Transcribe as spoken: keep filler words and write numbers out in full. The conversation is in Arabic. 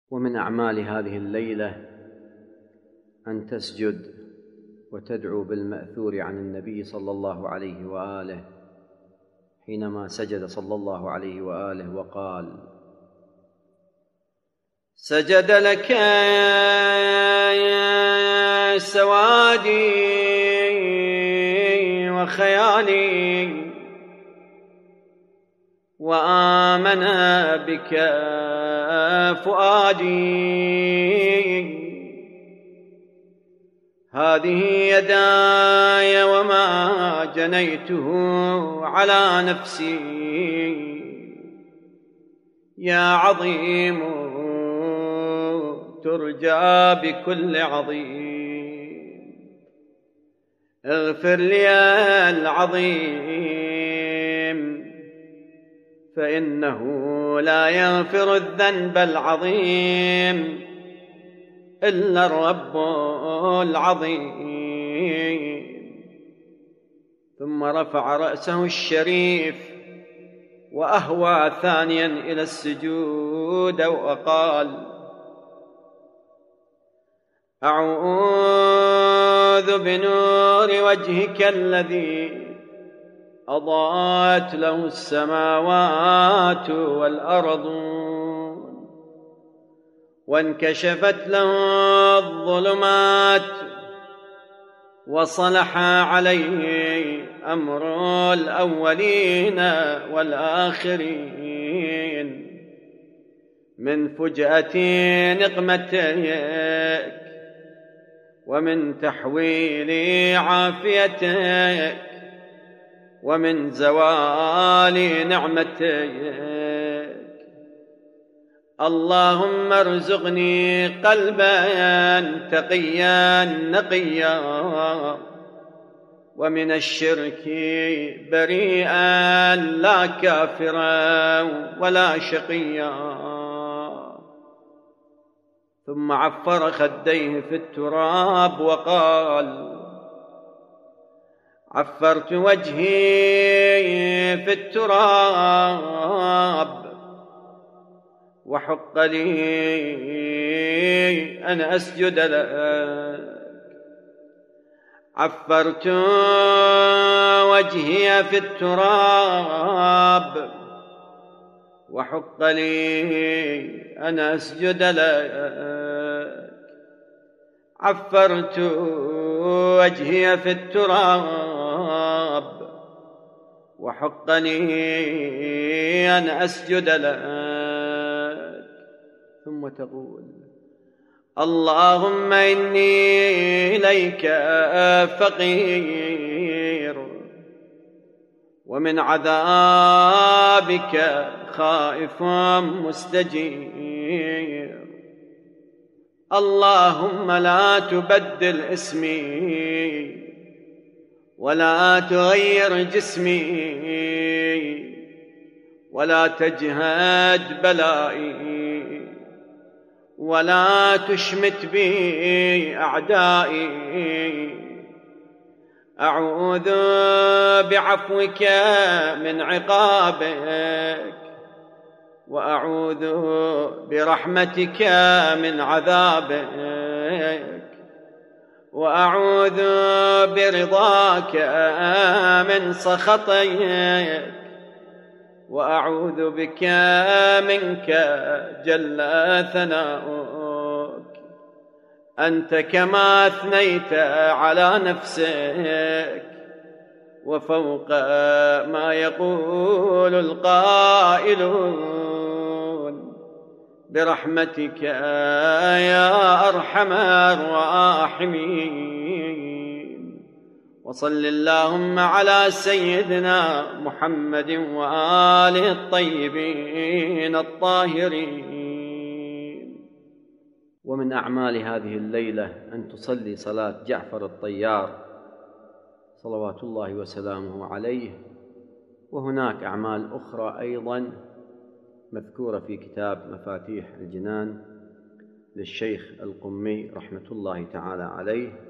ومن أعمال هذه الليلة أن تسجد وتدعو بالمأثور عن النبي صلى الله عليه وآله حينما سجد صلى الله عليه وآله وقال: سجد لك سوادي وخيالي وآمن بك فؤادي، هذه يداي وما جنيته على نفسي، يا عظيم ترجى بكل عظيم، اغفر لي العظيم فإنه لا يغفر الذنب العظيم إلا الرب العظيم. ثم رفع رأسه الشريف وأهوى ثانيا إلى السجود وقال: أعوذ بنور وجهك الذي أضاءت له السماوات والأرض وانكشفت له الظلمات وصلح عليه أمر الأولين والآخرين من فجأة نقمتك ومن تحويل عافيتك ومن زوال نعمتك. اللهم ارزقني قلبا تقيا نقيا ومن الشرك بريئا لا كافرا ولا شقيا. ثم عفر خديه في التراب وقال: عفرت وجهي في التراب وحق لي أن أسجد لك. عفرت وجهي في التراب وحق لي أن أسجد لك. عفرت وجهي في التراب وحق لي أن أسجد لك. ثم تقول: اللهم إني إليك فقير ومن عذابك خائف مستجير. اللهم لا تبدل اسمي ولا تغير جسمي ولا تجهد بلائي ولا تشمت بي أعدائي. أعوذ بعفوك من عقابك وأعوذ برحمتك من عذابك وأعوذ برضاك من سخطك وأعوذ بك منك جل ثناؤك. أنت كما أثنيت على نفسك وفوق ما يقول القائلون برحمتك يا أرحم الراحمين. وصل اللهم على سيدنا محمد وآله الطيبين الطاهرين. ومن أعمال هذه الليلة أن تصلي صلاة جعفر الطيار صلوات الله وسلامه عليه. وهناك أعمال أخرى أيضا مذكورة في كتاب مفاتيح الجنان للشيخ القمي رحمة الله تعالى عليه.